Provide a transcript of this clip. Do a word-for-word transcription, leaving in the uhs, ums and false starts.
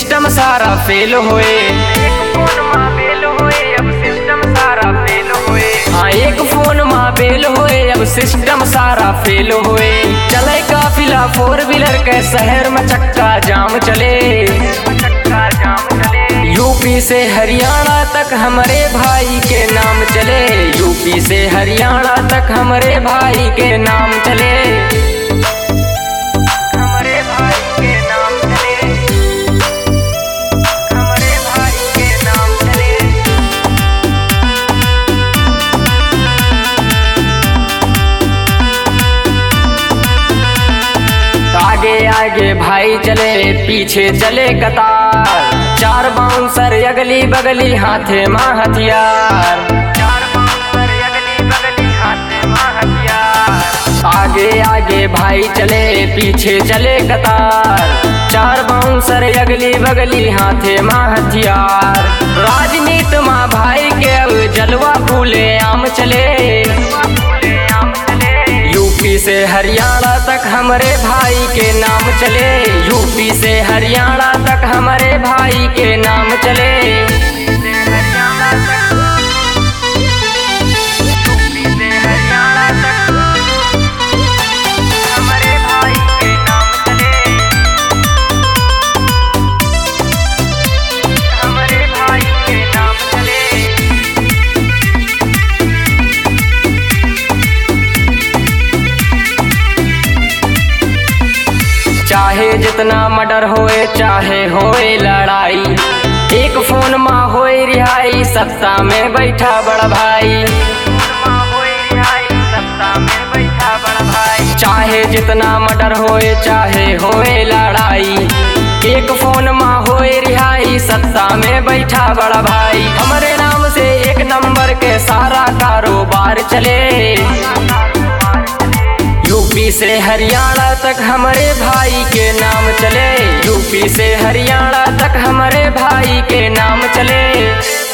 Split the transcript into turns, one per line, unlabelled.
System सारा fail होए। एक फोन माँ बेल होए अब सिस्टम सारा फेल होए। हाँ एक फोन माँ बेल होए अब सिस्टम सारा फेल होए। चले काफिला फोर व्हीलर के शहर में चक्का जाम चले। यूपी से हरियाणा तक हमारे भाई के नाम चले। यूपी से हरियाणा तक हमारे भाई के नाम चले। हमारे भाई के नाम चले। हमारे भाई के नाम चले। आगे आगे भाई चले पीछे चले कतार। चार बाउंसर अगली बगली हाथे माँ हथियार। चार बाउंसर अगली बगली हाथे माँ हथियार। आगे आगे भाई चले पीछे चले कतार। चार बाउंसर अगली बगली हाथे माँ हथियार। राजनीति माँ भाई के अब जलवा फूले आम चले। यूपी से हरियाणा तक हमारे भाई के नाम चले। यूपी से हरियाणा तक हमारे भाई के नाम चले। हरियाणा तक यूपी से हरियाणा तक हमारे भाई के नाम चले। हमारे भाई के नाम चले। चाहे जितना मर्डर होए चाहे होए लड़ाई। एक फोन माँ होए रिहाई सत्ता में बैठा बड़ा भाई। चाहे जितना मर्डर होए चाहे होए लड़ाई। एक फोन माँ होए रिहाई सत्ता में बैठा बड़ा भाई। हमारे नाम से एक नंबर के सारा कारोबार चले। यूपी से हरियाणा तक हमारे भाई के नाम चले। यूपी से हरियाणा तक हमारे भाई के नाम चले।